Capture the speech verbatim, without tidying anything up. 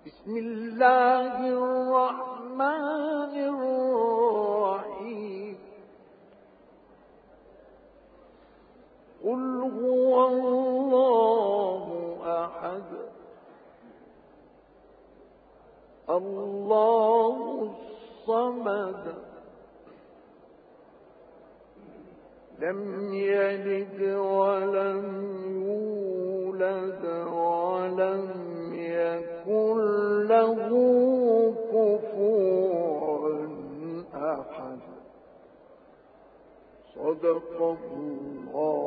بسم الله الرحمن الرحيم قل هو الله أحد الله الصمد لم يلد ولم يولد ولم يكن له كفوا أحد صدق الله